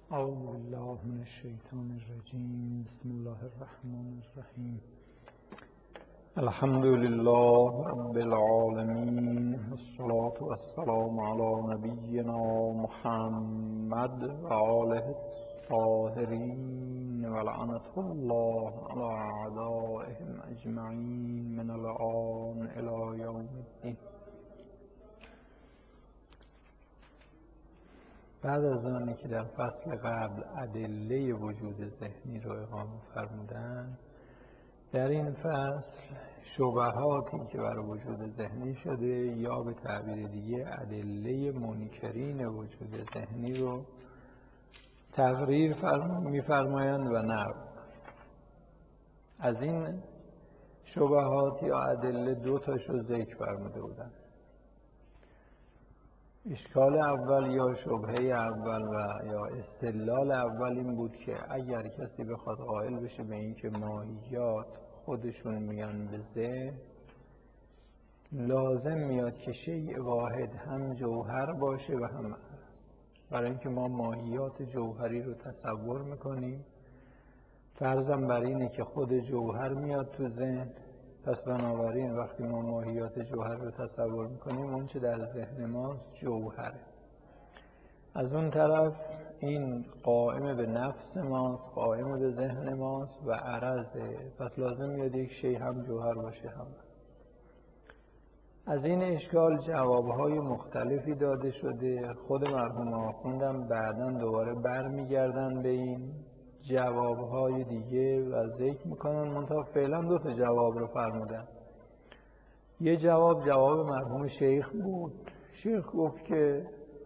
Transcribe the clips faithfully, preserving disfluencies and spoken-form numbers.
اعوذ بالله من الشیطان الرجیم. بسم الله الرحمن الرحیم. الحمد لله رب العالمین، والصلاة والسلام علی نبینا محمد و آله الطاهرین و لعنة الله علی اعدائهم اجمعین من الآن الی یوم الدین. بعد از آنی که در فصل قبل ادله وجود ذهنی رو اقامه فرمودن، در این فصل شبهاتی که بر وجود ذهنی شده یا به تعبیر دیگه ادله منکرین وجود ذهنی رو تقریر می‌فرمایند و نقد. از این شبهات یا ادله دو تاشو ذکر فرموده بودن. اشکال اول یا شبهه اول و یا استدلال اول این بود که اگر کسی بخواد قائل بشه به این که ماهیات خودشون میان به ذهن، لازم میاد که شیء واحد هم جوهر باشه و هم عرض. برای اینکه ما ماهیات جوهری رو تصور میکنیم، فرضم بر اینه که خود جوهر میاد تو ذهن، پس بنابراین وقتی ما ماهیات جوهر رو تصور میکنیم اون چه در ذهن ماست جوهره. از اون طرف این قائم به نفس ماست، قائم به ذهن ماست و عرضه، پس لازم میاد یک شی هم جوهر باشه هم. از این اشکال جوابهای مختلفی داده شده. خود مرحوم آخوندم بعداً دوباره برمیگردن به این جوابهای دیگه و ذکر میکنن، منتها فعلا دو تا جواب رو فرمودن. یه جواب جواب مرحوم شیخ بود. شیخ گفت که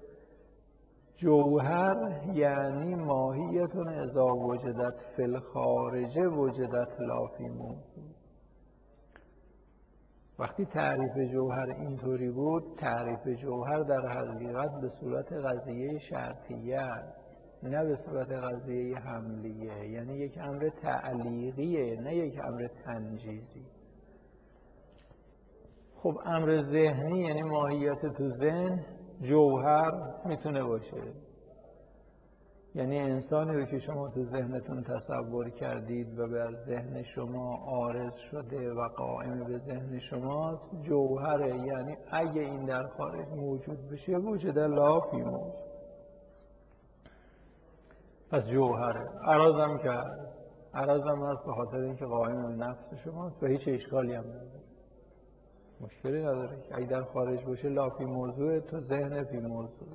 جوهر یعنی ماهیتون اذا وجدت فی الخارج وجدت لا فی موضوع. وقتی تعریف جوهر اینطوری بود، تعریف جوهر در حقیقت به صورت قضیه شرطیه است، نه به صورت قضیه حملیه، یعنی یک امر تعلیقیه نه یک امر تنجیزی. خب امر ذهنی یعنی ماهیت تو ذهن جوهر میتونه باشه. یعنی انسانی رو که شما تو ذهنتون تصور کردید و بر ذهن شما عارض شده و قائم به ذهن شماست، جوهره. یعنی اگه این در خارج موجود بشه وجود لا فی موجود، پس جوهره. عرضم که هست، عرضم هست به خاطر اینکه قائم به نفس شماست و هیچ اشکالی هم نداره، مشکلی نداره. اگه در خارج باشه لا فی موضوع، تو ذهن فی موضوع.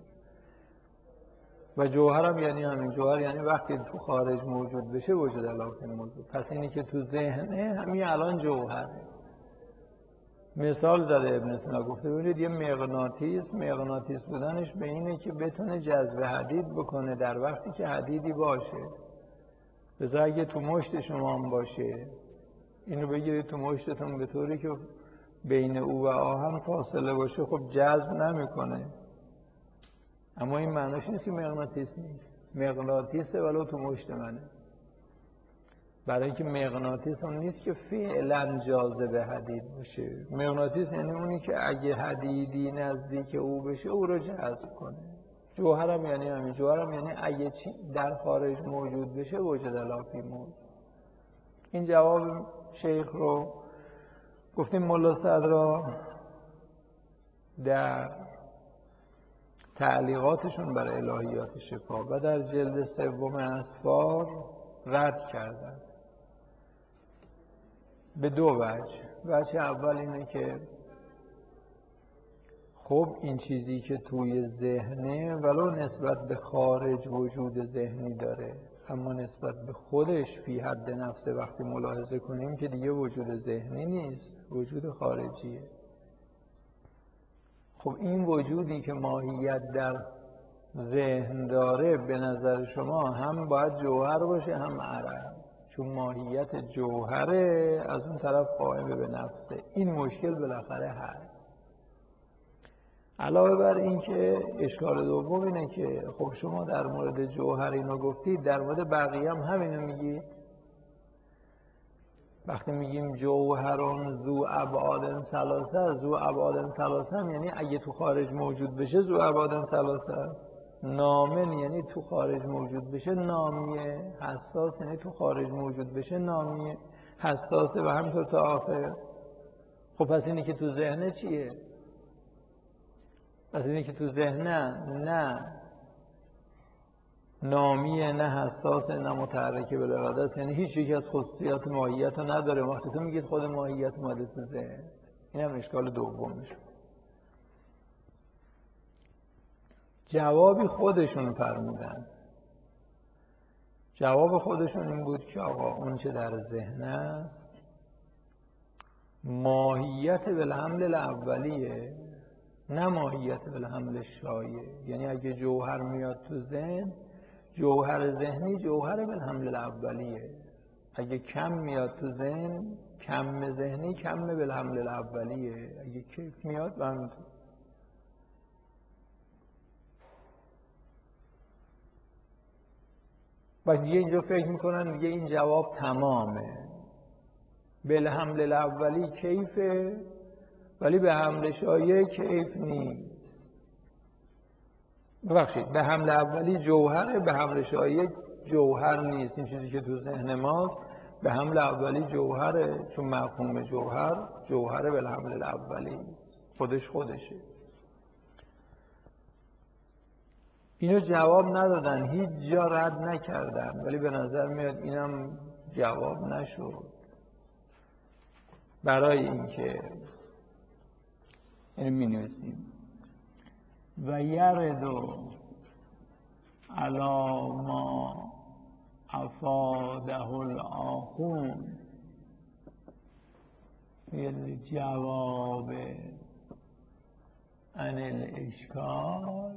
و جوهرم یعنی همین. جوهر یعنی وقتی تو خارج موجود بشه وجود لا فی موضوع، پس اینی که تو ذهنه همین الان جوهره. مثال زده ابن سینا، گفته ببینید یه مغناطیس، مغناطیس بودنش به اینه که بتونه جذب حدید بکنه در وقتی که حدیدی باشه. بذار اگه تو مشت شما هم باشه، اینو بگیرید تو مشتتون به طوری که بین او و آهن فاصله باشه، خب جذب نمیکنه. اما این معناش نیست که مغناطیس نیست. مغناطیسه ولو تو مشت منه. برای اینکه مغناطیس اون نیست که فعلا جاذب حدید باشه. مغناطیس یعنی اونی که اگه حدیدی نزدیک او بشه او رو جذب کنه. جوهرم یعنی همین. جوهرم یعنی اگه در خارج موجود بشه وجود لا فی موجود. این جواب شیخ رو گفتیم ملا صدرا در تعلیقاتشون بر الهیات شفا و در جلد سوم اسفار رد کردن به دو وجه. وجه اول اینه که خب این چیزی که توی ذهنه ولو نسبت به خارج وجود ذهنی داره، اما نسبت به خودش فی حد نفسه وقتی ملاحظه کنیم که دیگه وجود ذهنی نیست، وجود خارجیه. خب این وجودی که ماهیت در ذهن داره به نظر شما هم باید جوهر باشه هم عرض، چون ماهیت جوهره، از اون طرف قائم به نفسه. این مشکل بالاخره هست. علاوه بر این که اشکال دوم اینه که خب شما در مورد جوهر اینو گفتید، در مورد بقیه هم همینو میگید. وقتی میگیم جوهران ذو ابعاد ثلاثه، ذو ابعاد ثلاثه هم یعنی اگه تو خارج موجود بشه ذو ابعاد ثلاثه است. نامن یعنی تو خارج موجود بشه نامیه، حساس یعنی تو خارج موجود بشه نامیه، حساسه و همینطور تا آخر. خب پس اینی که تو ذهنه چیه؟ پس اینی که تو ذهنه نه نامیه، نه حساسه، نه متحرکه بالاراده است، یعنی هیچ یکی از خصوصیات ماهیت رو نداره. وقتی تو میگید خود ماهیت اومده تو ذهن، این هم اشکال دومش. جوابی خودشون فرمودن، جواب خودشون این بود که آقا اون چه در ذهن است ماهیت بالحمل الاولیه، نه ماهیت بالحمل شایع. یعنی اگه جوهر میاد تو ذهن، جوهر ذهنی جوهر بالحمل الاولیه. اگه کم میاد تو ذهن، کم ذهنی کم بالحمل الاولیه. اگه کیف میاد و همینطور. و دیگه اینجا فکر میکنن دیگه این جواب تمامه. بالحمل الاولی کیفه ولی به حمل شایع کیف نیست. ببخشید، به حمل اولی جوهره، به حمل شایع جوهر نیست. این چیزی که تو ذهن ماست به حمل اولی جوهره، چون مفهوم جوهر جوهره به حمل الاولی خودش خودشه. اینو جواب ندادن، هیچ جا رد نکردن، ولی به نظر میاد اینم جواب نشد. برای اینکه اینو می نویسیم و یردو علی ما افاده الاخون فی الجواب عن الاشکال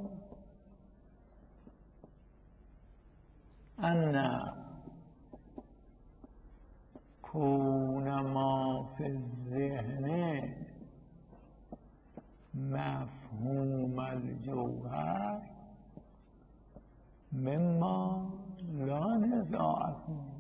ان کون ما فی الذهن مفهوم الجوهر مما لا نزاع فیه.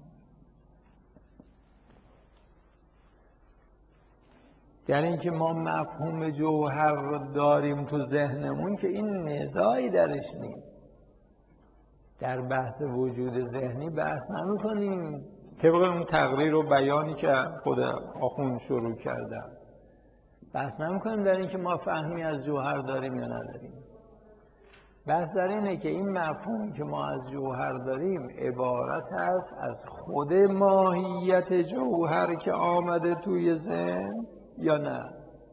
یعنی اینکه ما مفهوم جوهر رو داریم تو ذهنمون که این نزاعی درش نیست. در بحث وجود ذهنی بحث نمی کنیم طبق اون تقریر و بیانی که خود آخوند شروع کردن. بحث نمی کنیم در این که ما فهمی از جوهر داریم یا نداریم. بحث در اینه که این مفهوم که ما از جوهر داریم عبارت است از خود ماهیت جوهر که آمده توی ذهن یا نه.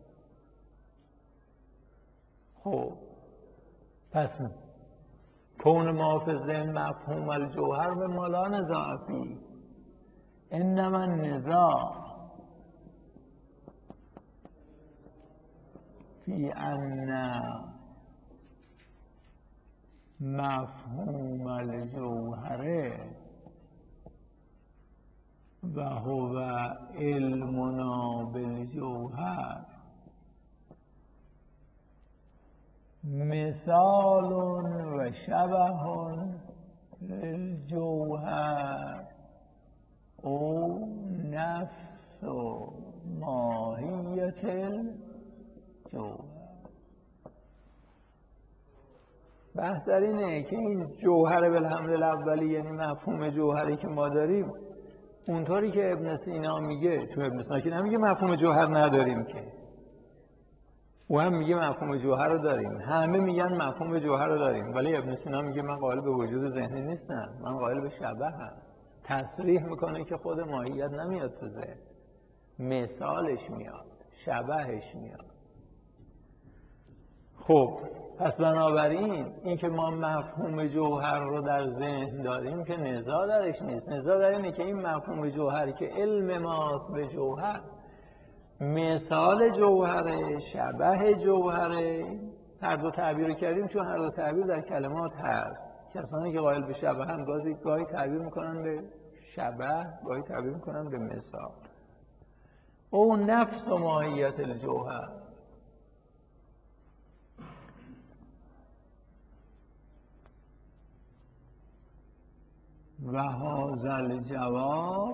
خب پس کون ما فی الذهن مفهوم الجوهر به ما لا نزاع فیه، انما النزاع فی ان مفهوم الجوهر و هو علمنا بالجوهر مثال و شبه للجوهر او نفس و ماهیت الجوهر. بحث در اینه که این جوهر بالحمل الاولی یعنی مفهوم جوهری که ما داریم اونطوری که ابن سینا میگه، چون ابن سینا که نمیگه مفهوم جوهر نداریم که، او هم میگه مفهوم جوهر رو داریم، همه میگن مفهوم جوهر رو داریم، ولی ابن سینا میگه من قائل به وجود ذهنی نیستم، من قائل به شبه هم. تصریح میکنه که خود ماهیت نمیاد تو ذهن، مثالش میاد، شبهش میاد. خب پس بنابراین این که ما مفهوم جوهر رو در ذهن داریم که نزاع درش نیست. نزاع در اینه که این مفهوم جوهر که علم ماست به جوهر مثال جوهره، شبه جوهره. هر دو تعبیر رو کردیم چون هر دو تعبیر در کلمات هست. کسانی که قائل به شبه هم گاهی گاهی تعبیر میکنن به شبه، گاهی تعبیر میکنن به مثال. او نفس و ماهیت الجوهر. و هذا الجواب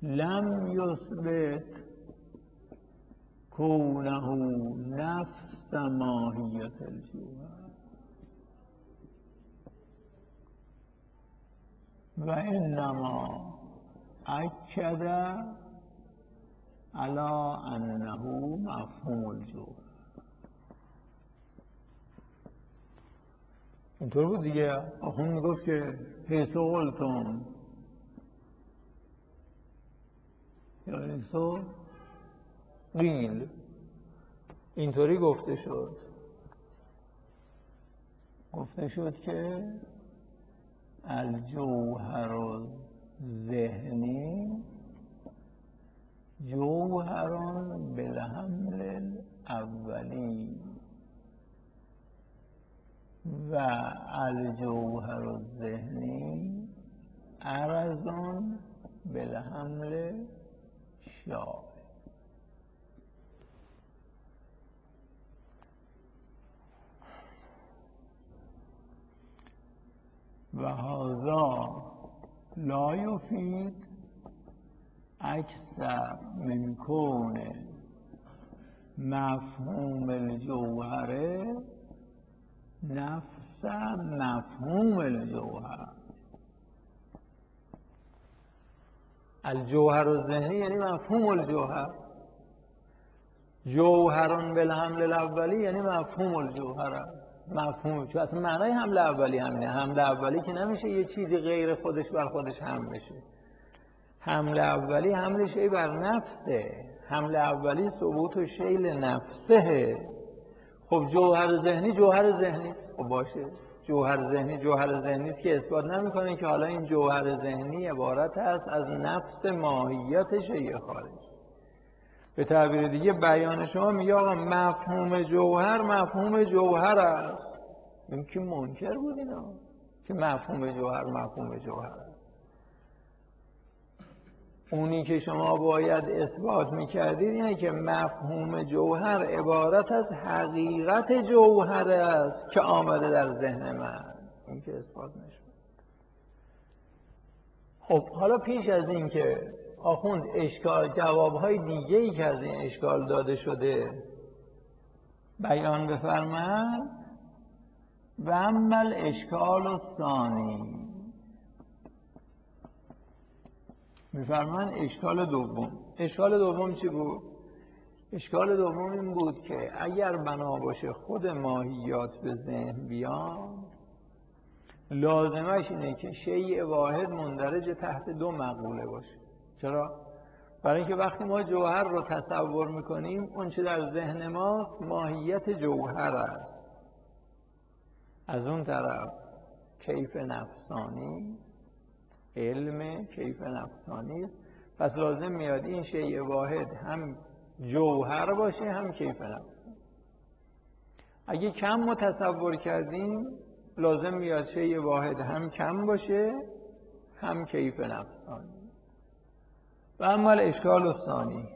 لم یثبت کونه نفس ماهیت الجوهر و انما اکد علی انه مفهوم الجوهر. اینطور بود دیگه. آخون میگفت که حیث قلتم یا حیث قیل، اینطوری گفته شد گفته شد که الجوهر الذهنی جوهر بالحمل الاولی و الجوهر الذهنی عرض بالحمل شاع. و هذا لا یفید اکثر من کون مفهوم الجوهر نفس مفهوم الجوهر. الجوهر الذهنی یعنی مفهوم الجوهر، جوهران بالحمل الاولی یعنی مفهوم الجوهر است. مفهوم چون اصلا معنای حمل اولی همینه. حمل اولی که نمیشه یه چیزی غیر خودش بر خودش حمل بشه. حمل اولی حمل شی بر نفسه. حمل اولی ثبوت شی لنفسه. خب جوهر ذهنی جوهر ذهنی خب باشه، جوهر ذهنی جوهر ذهنی است که اثبات نمیکنه که حالا این جوهر ذهنی عبارت است از نفس ماهیت شی خارج. به تعبیر دیگه بیان شما میگه آقا مفهوم جوهر مفهوم جوهر است. این که منکر بود اینا که مفهوم جوهر مفهوم جوهر است. اونی که شما باید اثبات میکردید اینه که مفهوم جوهر عبارت از حقیقت جوهر است که آمده در ذهن من. این که اثبات نشد. خب حالا پیش از این که آخوند اشکال جوابهای دیگه ای که از این اشکال داده شده بیان بفرمند. و اما اشکال الثانی، میفرمایند اشکال دوم. اشکال دوم چی بود؟ اشکال دوم این بود که اگر بنا باشه خود ماهیات به ذهن بیان، لازمش اینه که شیء واحد مندرج تحت دو مقوله باشه. چرا؟ برای اینکه وقتی ما جوهر رو تصور میکنیم اون چه در ذهن ماست ماهیت جوهر است. از اون طرف کیف نفسانی، علم کیف نفسانی است. پس لازم میاد این شیء واحد هم جوهر باشه هم کیف نفسانی. اگه کم ما تصور کردیم لازم میاد شیء واحد هم کم باشه هم کیف نفسانی. و اما اشکال الثانی،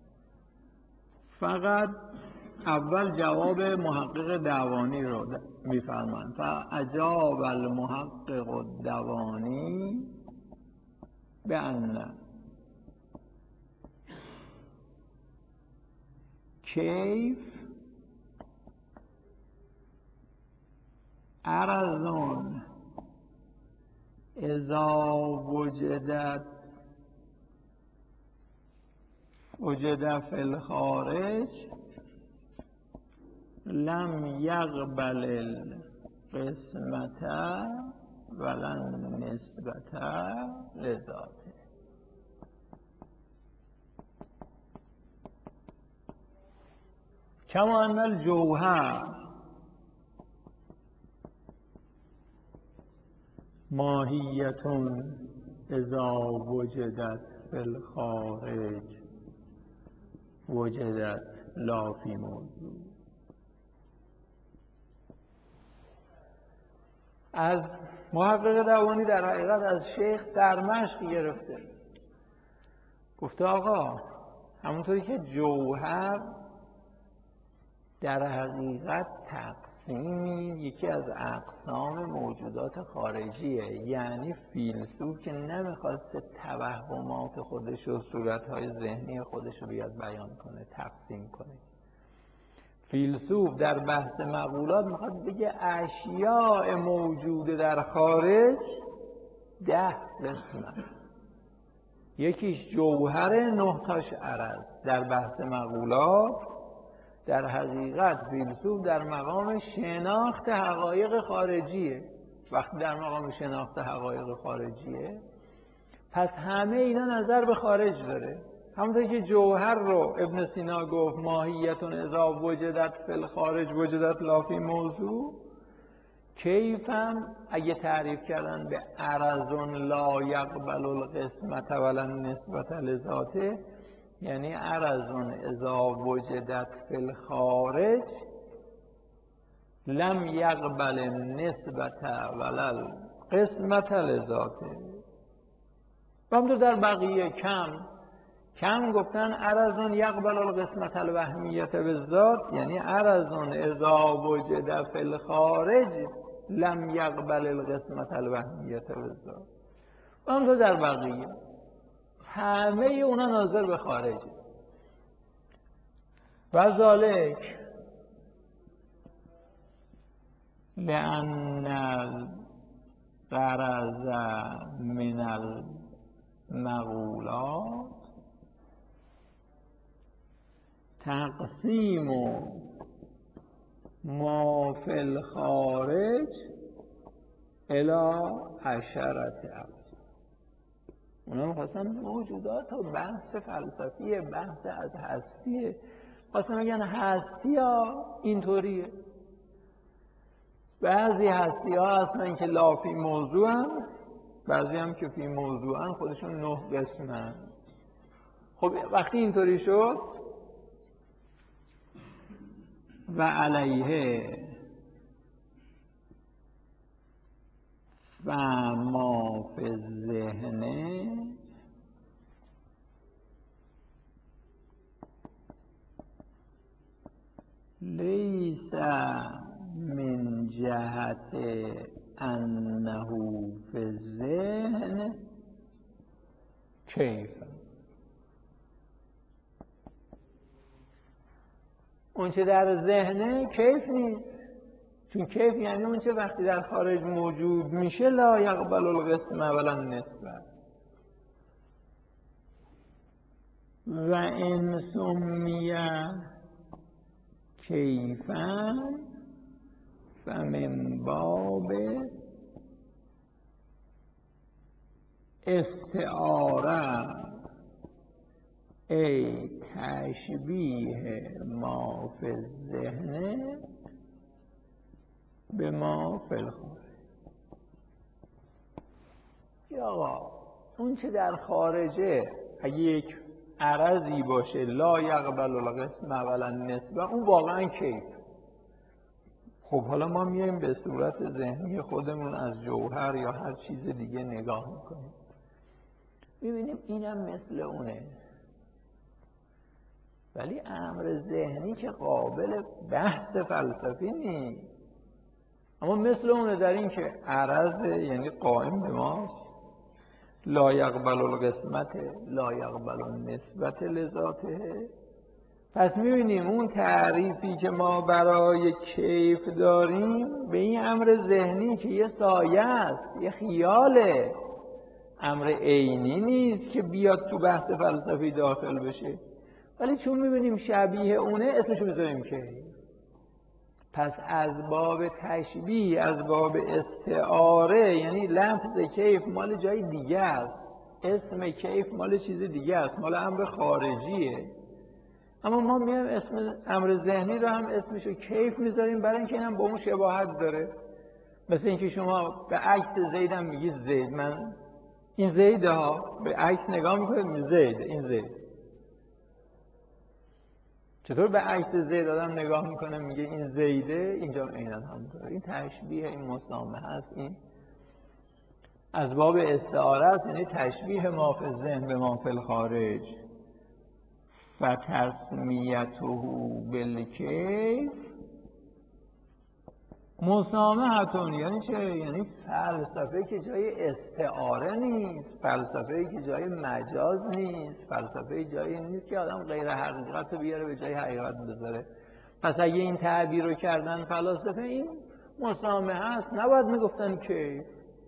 فقط اول جواب محقق دوانی رو میفرمایند. فاجاب المحقق الدوانی به ان کیف عرضون اذا وجدت وجد فی الخارج لم یقبل القسمت ولا النسبت لذاته. کما ان الجوهر ماهیت اذا وجدت فی الخارج وجدت لا فی موضوع. از محقق دوانی در حقیقت از شیخ سرمشق گرفته. گفته آقا همونطوری که جوهر در حقیقت تقسیمی یکی از اقسام موجودات خارجیه، یعنی فیلسوف که نمیخواسته توهمات خودش و صورتهای ذهنی خودش رو بیاد بیان کنه، تقسیم کنه. فیلسوف در بحث مقولات میخواد بگه اشیاء موجوده در خارج ده قسمت، یکیش جوهر، نه تاش عرض. در بحث مقولات در حقیقت فیلسوف در مقام شناخت حقایق خارجیه. وقتی در مقام شناخت حقایق خارجیه پس همه اینا نظر به خارج داره. همونطور که جوهر رو ابن سینا گفت ماهیتون اذا وجدت فی الخارج وجدت لا فی موضوع، کیفم اگه تعریف کردن به عرضون لا یقبل القسمت ولا نسبت لذاته، یعنی عرضون اذا وجدت فی الخارج لم یقبل نسبت ولا قسمت لذاته. و همونطور در بقیه کم کم گفتن عرضون یقبل القسمت الوهمیت بالذات، یعنی عرضون اذا وجد فی الخارج لم یقبل القسمت الوهمیت بالذات. و همونطور در بقیه همه اونا ناظر به خارجه. و ذالک لأن الغرض من المقولات تقسیم ما فی الخارج الی عشرت اقسام. اونا میخواستن موجودات و بحث فلسفیه، بحث از هستیه، خواستن بگن هستی ها اینطوریه. بعضی هستی ها هستن که لا فی موضوع هم، بعضی هم که فی موضوع هم، خودشون نه قسمن. خب وقتی اینطوری شد و علیه و ما فی الذهن لیس من جهت انه فی الذهن کیف. اون چه در ذهنه کیف نیست، چون کیف یعنی اون چه وقتی در خارج موجود میشه لا یقبل القسم ولا نسبت. و ان سمیه کیفا فمن باب استعاره ای تشبیه ما فی الذهن به ما فی الخارج. یا آقا اون چه در خارجه اگه یک عرضی باشه لا یقبل القسم ولا نسبه، اون واقعا کیف. خب حالا ما میایم به صورت ذهنی خودمون از جوهر یا هر چیز دیگه نگاه میکنیم، میبینیم اینم مثل اونه، ولی امر ذهنی که قابل بحث فلسفی نیست، اما مثل اونه در این که عرض یعنی قائم به ماست، لا یقبل القسمت لا یقبل النسبت لذاته. پس میبینیم اون تعریفی که ما برای کیف داریم به این امر ذهنی که یه سایه است، یه خیاله، امر عینی نیست که بیاد تو بحث فلسفی داخل بشه، ولی چون میبینیم شبیه اونه اسمشو میذاریم کیف. پس از باب تشبیه، از باب استعاره، یعنی لفظ کیف مال جای دیگه است، اسم کیف مال چیز دیگه است، مال امر خارجیه، اما ما میایم اسم امر ذهنی رو هم اسمشو کیف میذاریم برای اینکه اینم با اون شباهت داره. مثل اینکه شما به عکس زید هم میگید زید، من این زیده ها، به عکس نگاه میکنید میگید زید، این زید. چطور به عکس زید آدم نگاه میکنه میگه این زیده، اینجا عیناً همونطوره. این تشبیه، این مسامحه است، این از باب استعاره است، یعنی تشبیه ما فی الذهن به ما فی الخارج. فتسمیته بالکیف مسامحتون، یعنی چه؟ یعنی فلسفه که جای استعاره نیست، فلسفه که جای مجاز نیست، فلسفه جایی نیست که آدم غیر حقیقت رو بیاره به جای حقیقت بذاره، پس اگه این تعبیر رو کردن فلاسفه این مسامحه است، نباید میگفتن کیف.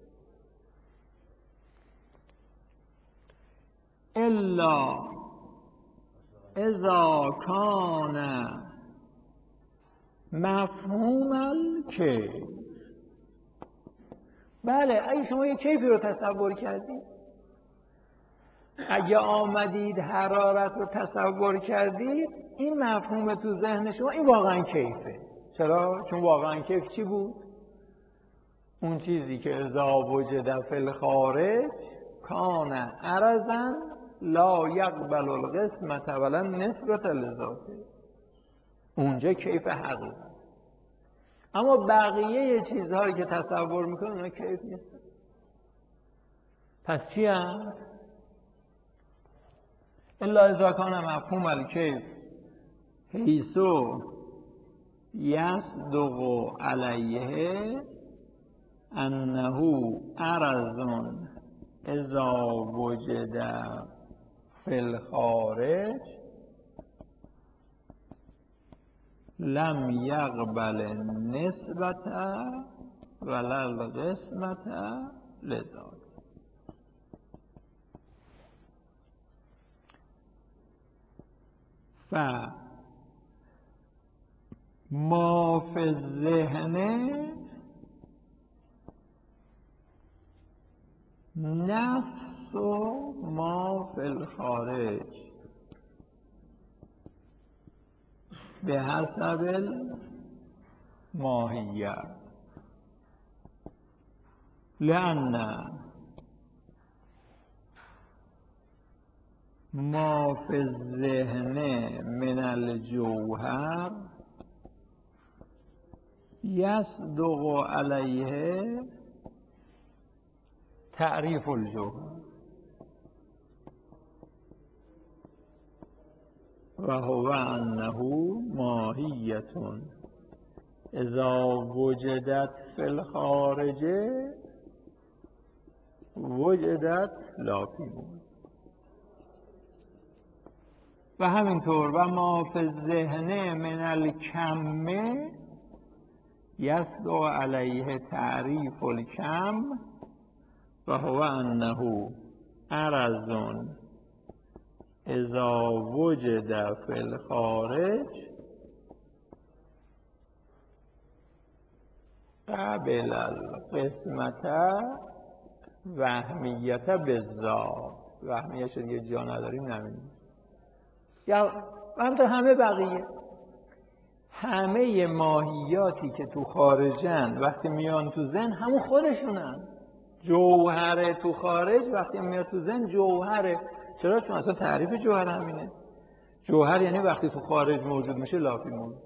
الا اذا کان مفهوم الکیف. بله اگه شما یه کیفی رو تصور کردید، اگه آمدید حرارت رو تصور کردید، این مفهوم تو ذهن شما این واقعا کیفه. چرا؟ چون واقعا کیف چی بود؟ اون چیزی که اذا وجد فی الخارج کان عرضا لا یقبل القسمت ولا نسبت لذاته. اونجا کیف حقیقت. اما بقیه چیزهایی که تصور میکنن اونا کیف نیست. پس چی هست؟ الا اذا کان مفهوم الکیف حیثو یصدق علیه انه عرض اذا وجد فی الخارج لم یقبل النسبت ولا القسمت لذات. فما فی الذهن نفس ما فی الخارج به حسب الماهیه، لأن ما فی الذهن من الجوهر یصدق علیه تعریف الجوهر و هو انه ماهیه اذا وجدت فی الخارج وجدت لا فی. و همینطور و ما فی الذهن من الکم یصدق علیه تعریف الکم و هو انه عرض اذا وجد فی الخارج قبل القسمت وهمیت بالذات. وهمیه شد یه جا نداریم نمید. یا همینطور همه بقیه همه ماهیاتی که تو خارجن وقتی میان تو ذهن همون خودشونن. جوهر تو خارج وقتی میاد تو ذهن جوهره. چرا؟ چون اصلا تعریف جوهر همینه. جوهر یعنی وقتی تو خارج موجود میشه لافی موجود.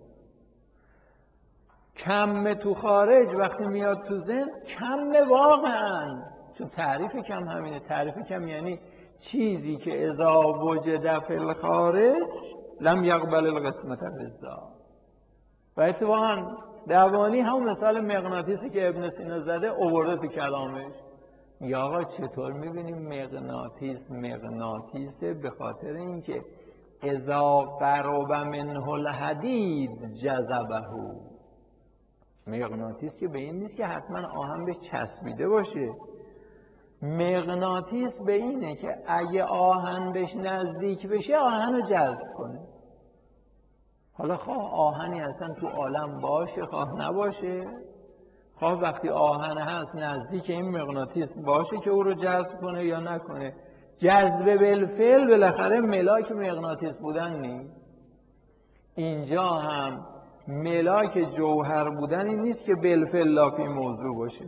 کم تو خارج وقتی میاد تو ذهن کم واقعا، چون تعریف کم همینه. تعریف کم یعنی چیزی که اذا وجد فی الخارج لم یقبل القسمت بالذات. و اتفاقا دوانی همون مثال مغناطیسی که ابن سینا زده آورده تو کلامش. یا آقا چطور میبینیم مغناطیس مغناطیسه؟ به خاطر اینکه اذا قرب منه الحدید جذبه. مغناطیس که به این نیست که حتما آهن بهش چسبیده باشه. مغناطیس به اینه که اگه آهن بهش نزدیک بشه آهن رو جذب کنه. حالا خواه آهنی اصلا تو عالم باشه خواه نباشه، خواه وقتی آهن هست نزدیک این مغناطیس باشه که او رو جذب کنه یا نکنه. جذب بالفعل بالاخره ملاک مغناطیس بودن نیست. اینجا هم ملاک جوهر بودن این نیست که بالفعل لافی موضوع باشه.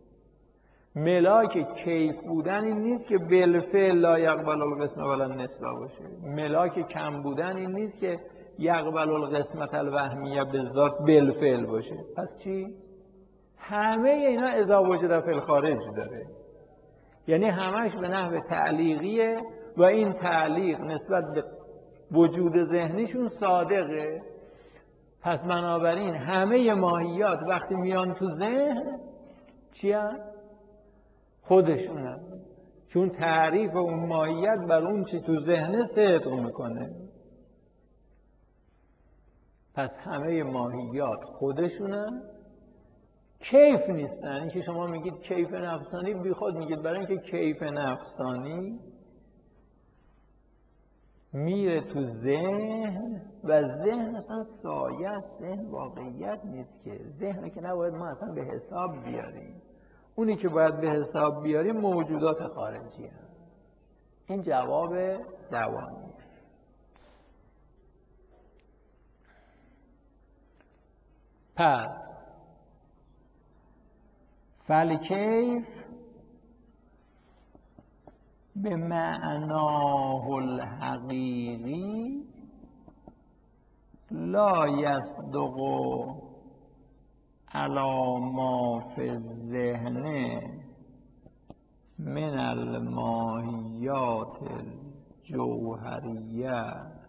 ملاک کیف بودن این نیست که بالفعل لا یقبل القسمت ولا نسبه باشه. ملاک کم بودن این نیست که یقبل القسمت الوهمیه بالذات بالفعل باشه. پس چی؟ همه اینا اذا وجد فی الخارج داره. یعنی همش به نحو تعلیقیه و این تعلیق نسبت به وجود ذهنیشون صادقه. پس بنابراین همه ماهیات وقتی میان تو ذهن چی هست؟ خودشونن. چون تعریف اون ماهیت بر اون چی تو ذهن صدق میکنه. پس همه ماهیات خودشونن، کیف نیستن. این که شما میگید کیف نفسانی، بی خود میگید، برای اینکه کیف نفسانی میره تو ذهن و ذهن اصلا سایه است، ذهن واقعیت نیست که، ذهن که نباید ما اصلا به حساب بیاریم. اونی که باید به حساب بیاریم موجودات خارجی هم. این جواب دوانی. پس فالکیف به معناه الحقیقی لا یصدق علی ما فی الذهن من الماهیات الجوهریه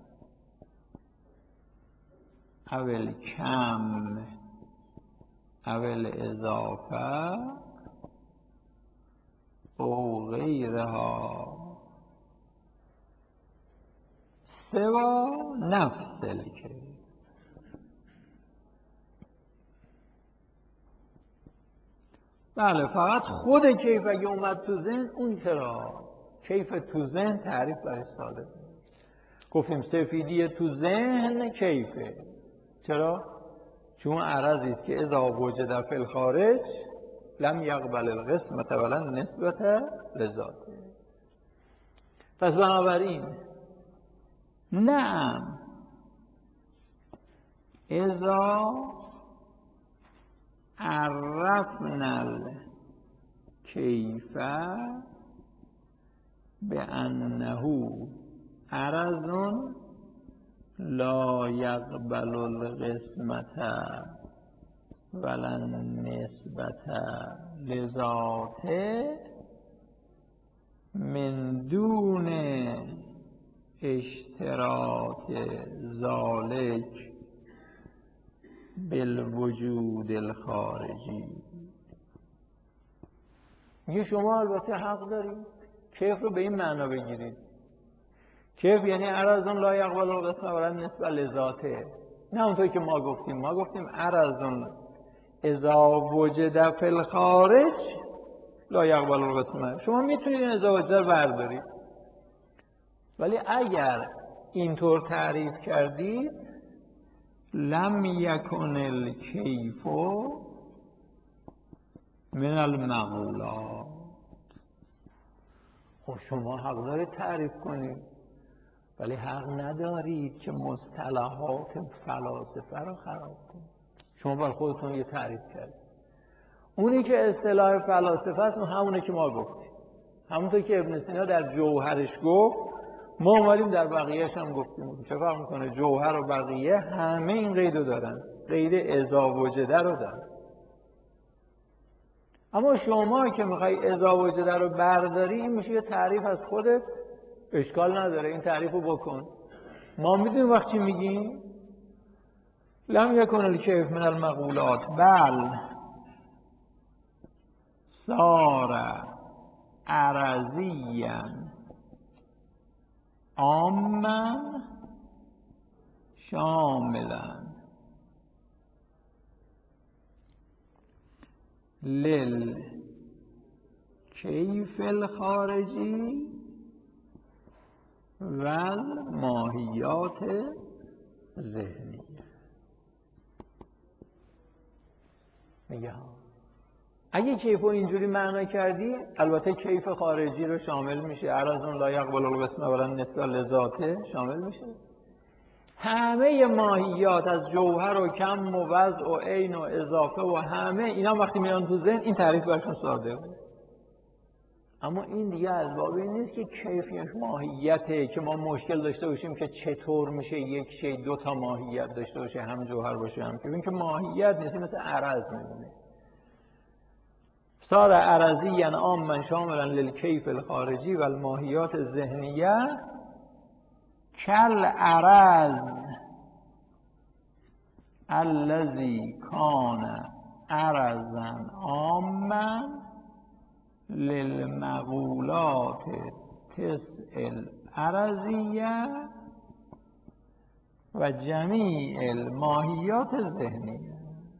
او الکم او الاضافه او غیرها سوا نفس الکیف. بله، فقط خود کیف اگه اومد تو ذهن، اون چرا کیف تو ذهن تعریف برش ساده. گفتیم سفیدی تو ذهن کیفه. چرا؟ چون عرضی است که اذا وجد فی الخارج لم یقبل القسمت ولا نسبت لذاته. پس بنابراین نعم اذا عرفنا الکیف بانه عرض لا یقبل القسمت ولا النسبت لذاته من دون اشتراط ذالک بالوجود الخارجی. میگه شما البته حق دارید کیف رو به این معنا بگیرید. کیف یعنی عرض لا یقبل القسمت ولا النسبت لذاته، نه اونطوری که ما گفتیم. ما گفتیم عرض اذا وجد فی الخارج لا یقبل القسمت. شما میتونید این اذا وجد رو بردارید، ولی اگر اینطور تعریف کردید لم یکن الکیف من المقولات. خب شما حق دارید تعریف کنید، ولی حق ندارید که مصطلحات فلاسفه رو خراب کنید. شما برای خودتون یه تعریف کردید. اونی که اصطلاح فلاسفه است اون همونه که ما گفتیم، همونطور که ابن سینا در جوهرش گفت، ما اومدیم در بقیهش هم گفتیم. چه فرق میکنه؟ جوهر و بقیه همه این قیدو دارن، قید اذا وجده رو دارن. اما شما که میخوای اذا وجده رو برداری، این میشه یه تعریف از خودت، اشکال نداره این تعریف رو بکن. ما میدونیم وقتی میگیم لم یکن الکیف من المقولات بل صار عرضیا عاما شاملا للکیف الخارجی و الماهیات ذهنی. میگه اگه کیف رو اینجوری معنا کردی، البته کیف خارجی رو شامل میشه، عرض لا یقبل القسمت ولا النسبت لذاته شامل میشه. همه ماهیات از جوهر و کم و وضع و عین و اضافه و همه اینا وقتی میان تو ذهن، این تعریف برشون ساده بود. اما این دیگه از باب این نیست که کیف یک ماهیته که ما مشکل داشته باشیم که چطور میشه یک شی دو تا ماهیت داشته باشه، هم جوهر باشه هم کیف. این که ماهیت نیست، مثل عرض میمونه. صار عرضی عاما شاملا للکیف الخارجی و الماهیات الذهنیه کل عرض الذی کان عرضا عاما للمقولات تسع العرضیه و جمیع الماهیات ذهنیه.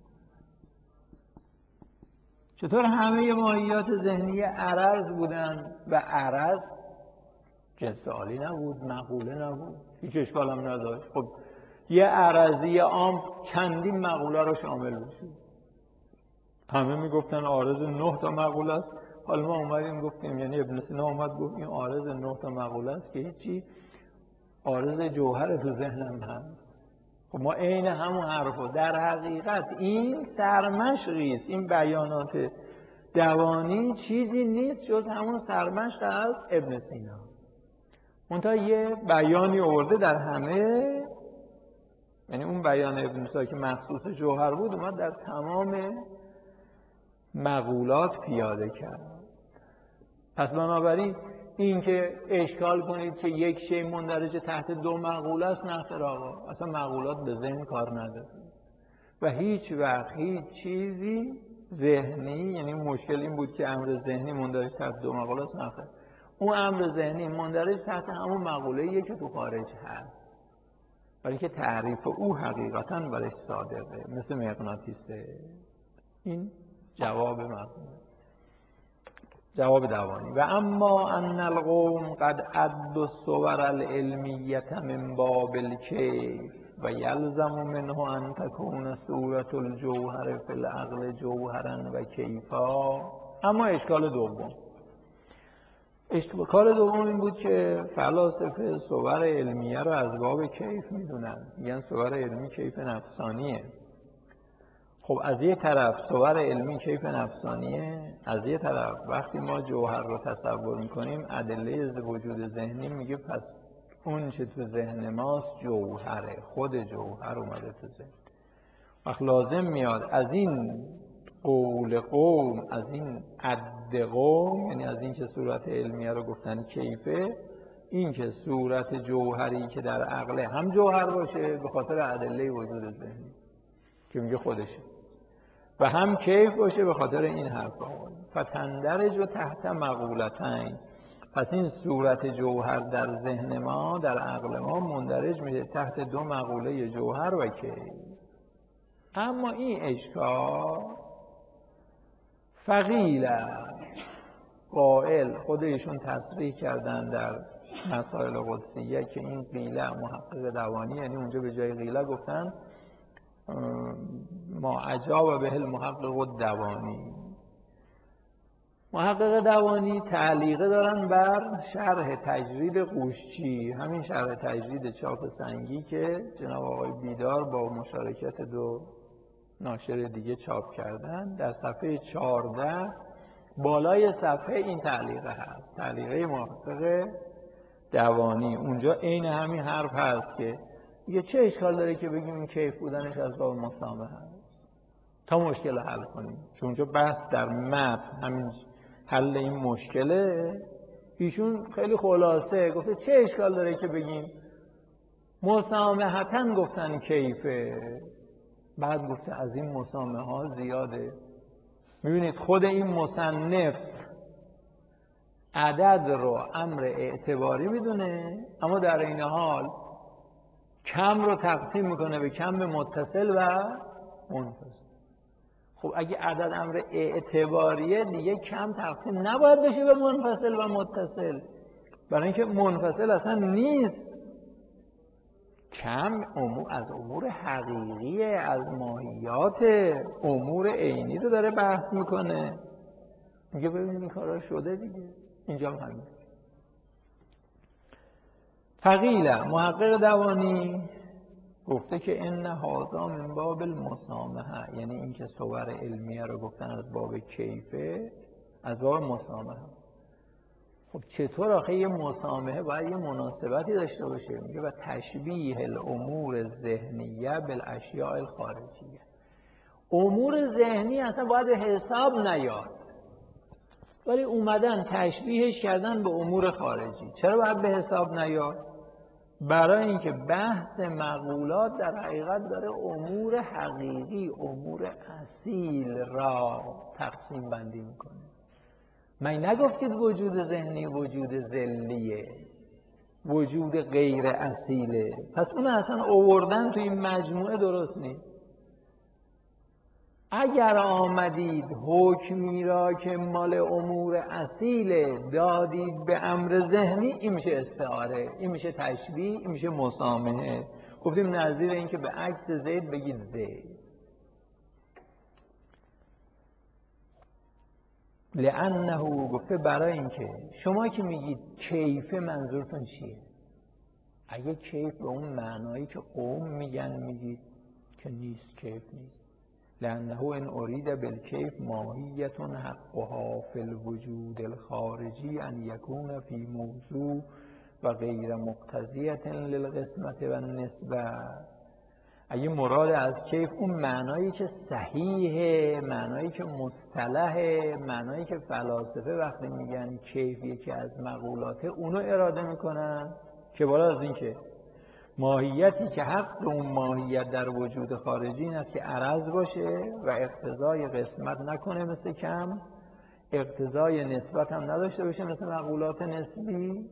چطور همه ماهیات ذهنی عرض بودن و عرض جنس عالی نبود، مقوله نبود، هیچ اشکال هم نداشت. خب یه عرضی عام چندین مقوله رو شامل بشه. همه میگفتن عارض نه تا مقوله است. حالا ما اومدیم گفتیم، یعنی ابن سینا اومد گفت این عارض نه تا مقوله است که هیچی، عارض جوهر تو ذهنم هست. خب ما عین همون حرفو، در حقیقت این سرمشقی است، این بیانات دوانی چیزی نیست جز همون سرمشق از ابن سینا. منتها یه بیانی آورده در همه، یعنی اون بیان ابن سینا که مخصوص جوهر بود اومد در تمام مقولات پیاده کرد. پس بنابراین این که اشکال کنید که یک شی مندرج تحت دو مقوله است، نه خیر آقا، اصلا مقولات به ذهن کار نداره و هیچ وقت هیچ چیزی ذهنی، یعنی مشکل این بود که امر ذهنی مندرج تحت دو مقوله است، نه خیر، اون امر ذهنی مندرج تحت همون مقوله‌ایه که تو خارج هست، ولی که تعریف او حقیقتاً برش صادقه، مثل مغناطیسه. این جواب مقوله، جواب دوانی. و اما ان القوم قد عد الصور العلمیه من باب الکیف و یلزم منه ان تکون صورت الجوهر فی العقل جوهرا و کیفا. اما اشکال دوم، اشکال دوم این بود که فلاسفه صور علمیه رو از باب کیف میدونن، میگن صور علمی کیف نفسانیه. خب از یه طرف صور علمی کیف نفسانیه، از یه طرف وقتی ما جوهر رو تصور میکنیم ادله وجود ذهنی میگه پس اون چه تو ذهن ماست جوهره، خود جوهر اومده تو ذهن. وقت لازم میاد از این قول قوم، از این عد قوم، یعنی از این که صورت علمیه رو گفتن کیفه، این که صورت جوهری که در عقله هم جوهر باشه به خاطر ادله وجود ذهنی که میگه خودشه، و هم کیف باشه به خاطر این حرفا. فتندرج و تحت مقولتین، پس این صورت جوهر در ذهن ما، در عقل ما مندرج میشه تحت دو مقوله جوهر و کیف. اما این اشکال فقیل قائل، خود ایشون تصریح کردن در مسائل قدسیه که این قیله محقق دوانی، یعنی اونجا به جای قیله گفتن ما عجاب به المحقق الدوانی. محقق دوانی تعلیقه دارن بر شرح تجرید قوشچی، همین شرح تجرید چاپ سنگی که جناب آقای بیدار با مشارکت دو ناشر دیگه چاپ کردن. در صفحه چهارده بالای صفحه این تعلیقه هست، تعلیقه محقق دوانی. اونجا عین همین حرف هست که دیگه چه اشکال داره که بگیم این کیف بودنش از باب مسامحه هست تا مشکل حل کنیم. چون اونجا بحث در متن همین حل این مشکله، ایشون خیلی خلاصه گفته چه اشکال داره که بگیم مسامحتاً گفتن کیفه، بعد گفته از این مسامحه ها زیاده. میبینید خود این مصنف عدد رو امر اعتباری میدونه، اما در این حال کم رو تقسیم میکنه به کم متصل و منفصل. خب اگه عدد امر اعتباریه دیگه کم تقسیم نباید بشه به منفصل و متصل، برای اینکه منفصل اصلا نیست. کم از امور حقیقیه، از ماهیات امور عینی رو داره بحث میکنه. میگه ببینید این کارا شده دیگه، اینجا هم همین. فقیله محقق دوانی گفته که ان هذا من باب المسامحه، یعنی اینکه صور علمیه رو گفتن از باب کیفه، از باب مسامحه. خب چطور آخه یه مسامحه باید یه مناسبتی داشته باشه؟ میگه و تشبیه الامور ذهنیه بالاشیاء الخارجیه، امور ذهنی اصلا باید به حساب نیاد، ولی اومدن تشبیهش کردن به امور خارجی. چرا باید به حساب نیاد؟ برای اینکه بحث مقولات در حقیقت داره امور حقیقی، امور اصیل را تقسیم بندی میکنه. من نگفتید وجود ذهنی وجود ذلیه، وجود غیر اصیله. پس اون اصلا آوردن تو این مجموعه درست نیست. اگر آمدید حکمی را که مال امور اصیله دادید به امر ذهنی، این میشه استعاره، این میشه تشبیه، این میشه مسامحه. گفتیم نظیر این که به عکس زید بگید زید. لأنه گفته برای اینکه شما که میگید کیف منظورتون چیه؟ اگه کیف به اون معنایی که قوم میگن میگید که نیست، کیف نیست. لأنه ان اريد بالکیف ماهیت حقها فی الوجود الخارجی ان یکون فی موضوع و غیر مقتضیت للقسمت و النسبه. اگه مراد از کیف اون معنایی که صحیحه، معنایی که مصطلحه، معنایی که فلاسفه وقتی میگن کیف یکی از مقولاته اونو اراده میکنن، که بالا از این که ماهیتی که حق اون ماهیت در وجود خارجی این است که عرض باشه و اقتضای قسمت نکنه مثل کم، اقتضای نسبت هم نداشته باشه مثل مقولات نسبی.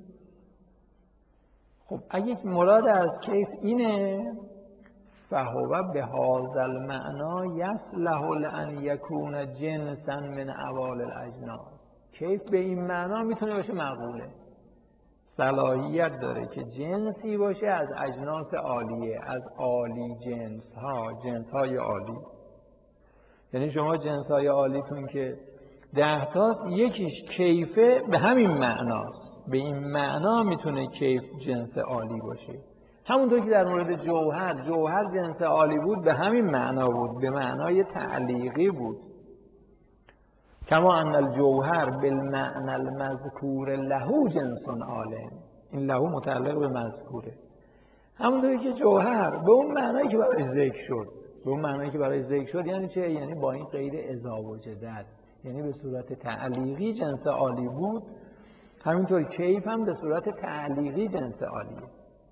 خب اگه مراد از کیف اینه، فهو به هذا المعنی یصلح لان یکون جنسا من اوال الاجناس. کیف به این معنا میتونه باشه مقوله، صلاحیت داره که جنسی باشه از اجناس عالیه، از عالی جنس ها، جنس های عالی. یعنی شما جنس های عالیتون که ده تاست، یکیش کیفه به همین معناست، به این معنا میتونه کیف جنس عالی باشه. همونطور که در مورد جوهر، جوهر جنس عالی بود به همین معنا بود، به معنای تعلیقی بود. کما ان الجوهر بالمعنى المذکور له جنس عالم، این له متعلق به مذکوره. همونطوری که جوهر به اون معنایی که برای ذکر شد، به اون معنایی که برای ذکر شد یعنی چه؟ یعنی با این قید اذا وجدت، یعنی به صورت تعلیقی جنس عالی بود. همینطور کیف هم به صورت تعلیقی جنس عالیه.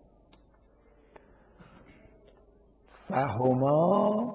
فهما،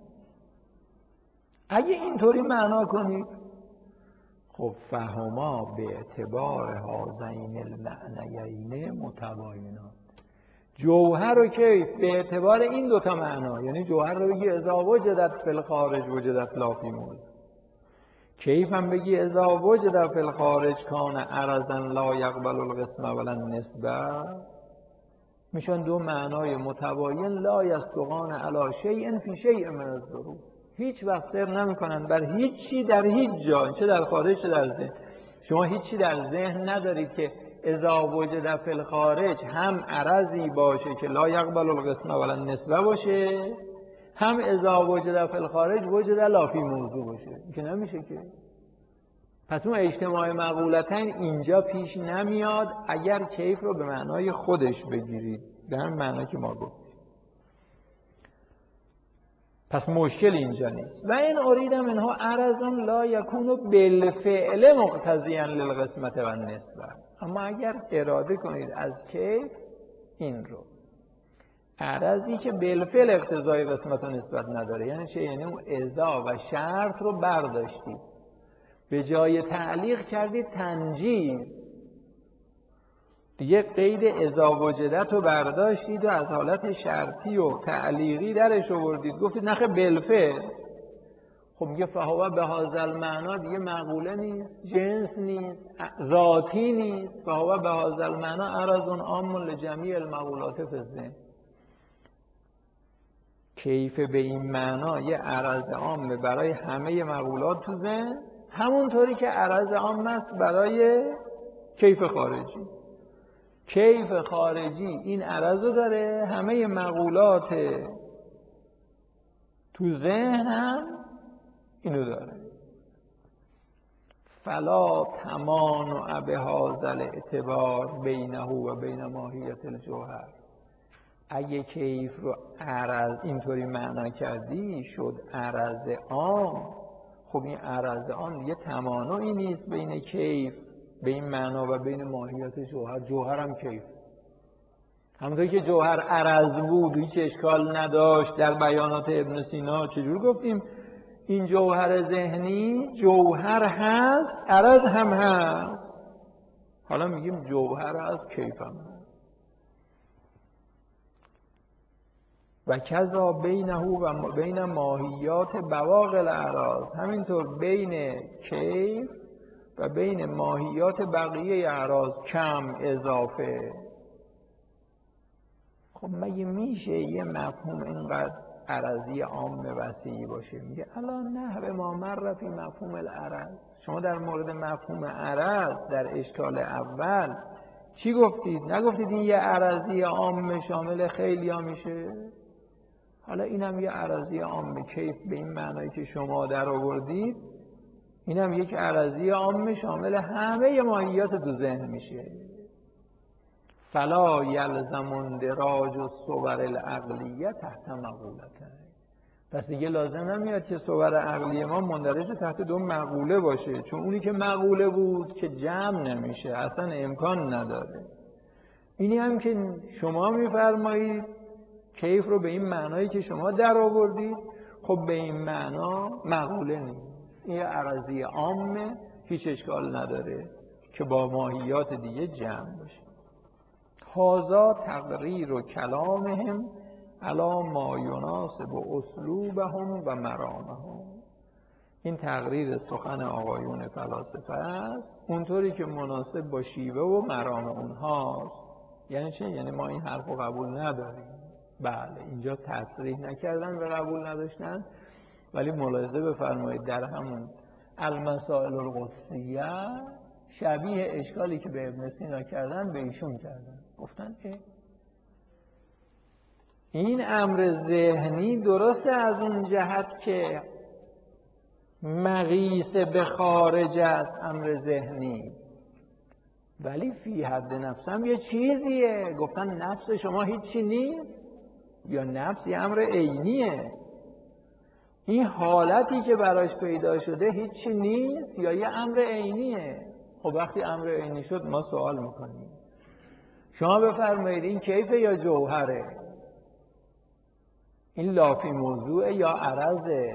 اگه اینطوری معنا کنید، خب فهما به اعتبار هذین المعنیین متباینات. جوهر و کیف به اعتبار این دوتا معنا، یعنی جوهر رو بگی اذا وجدت فی الخارج وجدت لا فی موضوع، کیف هم بگی اذا وجدت فی الخارج کان عرضا لا یقبل القسم ولا النسبه، میشن دو معنای متباین لا یصدقان علی شیء فی شیء من الظروف. هیچ وقت صدق نمیکنن بر هیچی در هیچ جا، چه در خارج چه در ذهن. شما هیچی در ذهن ندارید که اذا وجد فی الخارج هم عرضی باشه که لا یقبل القسم ولا النسبه باشه، هم اذا وجد فی الخارج وجد لا فی موضوع باشه. که نمیشه که. پس اون اجتماع مقولتین اینجا پیش نمیاد اگر کیف رو به معنای خودش بگیرید، به همین معنا که ما گفتیم. پس مشکل اینجا نیست. و این ارید منها عرض لا یکون بالفعل مقتضیا للقسمت و النسبه. اما اگر اراده کنید از کیف این رو، عرضی که بالفعل اقتضای قسمت و نسبت نداره، یعنی چه؟ یعنی اون اذا و شرط رو برداشتید، به جای تعلیق کردید تنجیز، دیگه قید اذا وجدت رو برداشتید و از حالت شرطی و تعلیقی درش آوردید، گفتید نخه بالفعل. خب میگه فهو به هذا المعنا دیگه معقوله نیست، جنس نیست، ذاتی نیست. فهو به هذا المعنا عرض عام لجمیع المقولات فی الذهن. کیف به این معنا یه عرض عام برای همه مقولات تو ذهن، همونطوری که عرض عام است برای کیف خارجی. کیف خارجی این عرض رو داره، همه مقولات تو ذهن هم اینو داره. فلا تمانع بهذا الاعتبار بینه و بین ماهیت الجوهر. اگه کیف رو عرض اینطوری معنا کردی شد عرض عام، خب این عرض عام دیگه تمانعی نیست بین کیف به این معنا و بین ماهیت جوهر. جوهر هم کیف، همونطوری که جوهر عرض بود هیچ اشکال نداشت در بیانات ابن سینا. چجور گفتیم این جوهر ذهنی جوهر هست، عرض هم هست. حالا میگیم جوهر هست، کیف هم هست. و کذا بینه و بین ماهیات بواقی الاعراض، همینطور بین کیف و بین ماهیات بقیه اعراض، کم، اضافه. خب مگه میشه یه مفهوم اینقدر عرضی عام وسیعی باشه؟ میگه الان نحو ما مر فی مفهوم العرض. شما در مورد مفهوم عرض در اشکال اول چی گفتید؟ نگفتید این یه عرضی عام شامل خیلی ها میشه؟ حالا اینم یه عرضی عام کیف به این معنایی که شما در آوردید، اینم یک عرضی عام شامل همه ماهیات تو ذهن میشه. فلا یلزم اندراج الصور العقلیه تحت مقولتین. پس دیگه لازم نمیاد که صور عقلی ما مندرج تحت دو مقوله باشه، چون اونی که مقوله بود که جمع نمیشه، اصلا امکان نداره. اینی هم که شما میفرمایید کیف رو به این معنایی که شما در آوردید، خب به این معنا مقوله نیست، این عرضی عامه، هیچ اشکال نداره که با ماهیات دیگه جمع باشه. هذا تقریر و کلامهم علی ما یناسب اسلوبهم و مرامهم. این تقریر سخن آقایون فلاسفه است اونطوری که مناسب با شیوه و مرام اونهاست. یعنی چه؟ یعنی ما این حرف رو قبول نداریم. بله، اینجا تصریح نکردن و قبول نداشتن، ولی ملاحظه بفرمایید در همون المسائل القدسیه شبیه اشکالی که به ابن سینا کردن به ایشون کردن. گفتن اه این امر ذهنی درسته از اون جهت که مقیس به خارج است امر ذهنی، ولی فی حد نفس هم یه چیزیه. گفتن نفس شما هیچی نیست، یا نفس یه امر عینیه. این حالتی که براش پیدا شده هیچی نیست یا یه امر عینیه. خب وقتی امر عینی شد ما سوال میکنیم شما بفرمایید این کیفه یا جوهره؟ این لافی موضوعه یا عرضه؟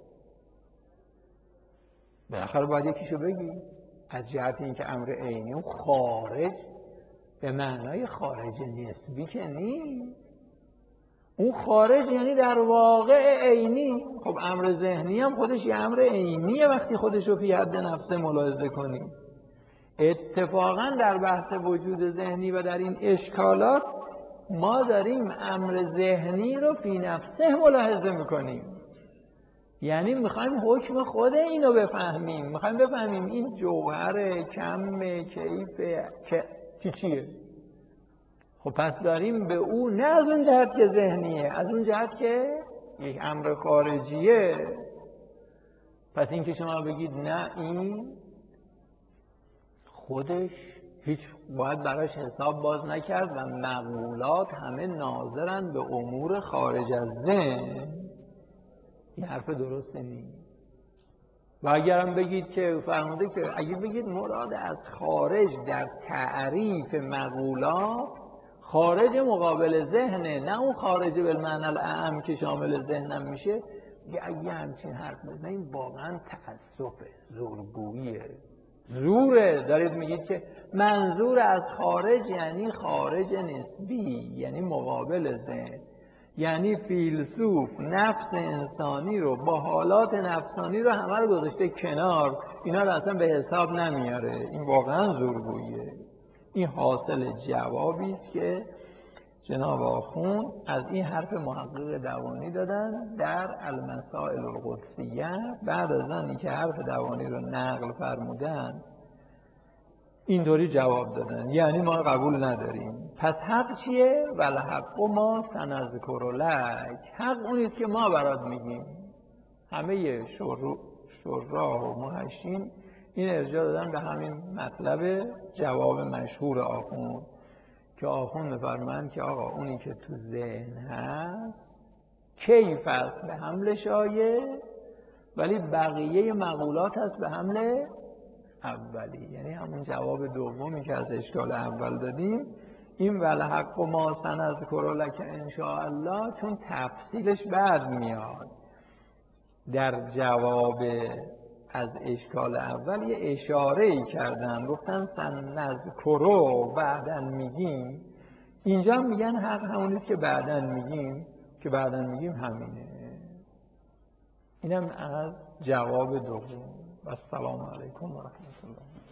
بالاخره باید یکیشو بگی. از جهت اینکه امر عینی و خارج به معنای خارج نسبی که نیست، اون خارج یعنی در واقع عینی. خب امر ذهنی هم خودش یه امر عینیه وقتی خودش رو فی حد نفسه ملاحظه کنی. اتفاقا در بحث وجود ذهنی و در این اشکالات ما داریم امر ذهنی رو فی نفسه ملاحظه میکنیم. یعنی میخوایم حکم خود اینو بفهمیم، میخوایم بفهمیم این جوهر کم کیف که چیه. خب پس داریم به او نه از اون جهت که ذهنیه، از اون جهت که یک امر خارجیه. پس این که شما بگید نه این خودش هیچ باید براش حساب باز نکرد و مقولات همه ناظرن به امور خارج از ذهن، این حرف درست نیست. و اگرم بگید که فرموده که اگه بگید مراد از خارج در تعریف مقولات خارج مقابل ذهنه، نه اون خارج بالمعنی الاعم که شامل ذهنم میشه، اگه همچین حرف بزنید واقعا تأسفه، زورگوییه، زوره. دارید میگید که منظور از خارج یعنی خارج نسبی، یعنی مقابل ذهن، یعنی فیلسوف نفس انسانی رو با حالات نفسانی رو همه رو گذاشته کنار، اینا رو اصلا به حساب نمیاره. این واقعا زورگوییه. این حاصل جوابی است که جناب آخوند از این حرف محقق دوانی دادن در المسائل القدسیه. بعد از آنی که حرف دوانی رو نقل فرمودن اینطوری جواب دادن، یعنی ما قبول نداریم. پس حق چیه؟ والحق ما سنذکر لک. حق اونیست که ما برات میگیم. همه شراح و محشین این ارجاع دادن به همین مطلب جواب مشهور آخوند که آخوند فرمایند که آقا اونی که تو ذهن هست کیف است به حمل شایع، ولی بقیه مقولات هست به حمل اولی. یعنی همون جواب دومی که از اشکال اول دادیم، این والحق ما سنذکر لک ان شاء الله، چون تفصیلش بعد میاد. در جواب از اشکال اول یه اشاره ای کردن، گفتن سنذکرو بعدن میگیم. اینجا میگن حق همونیست که بعدن میگیم که بعدا میگیم همینه. اینم از جواب دوم. و السلام علیکم و رحمت الله.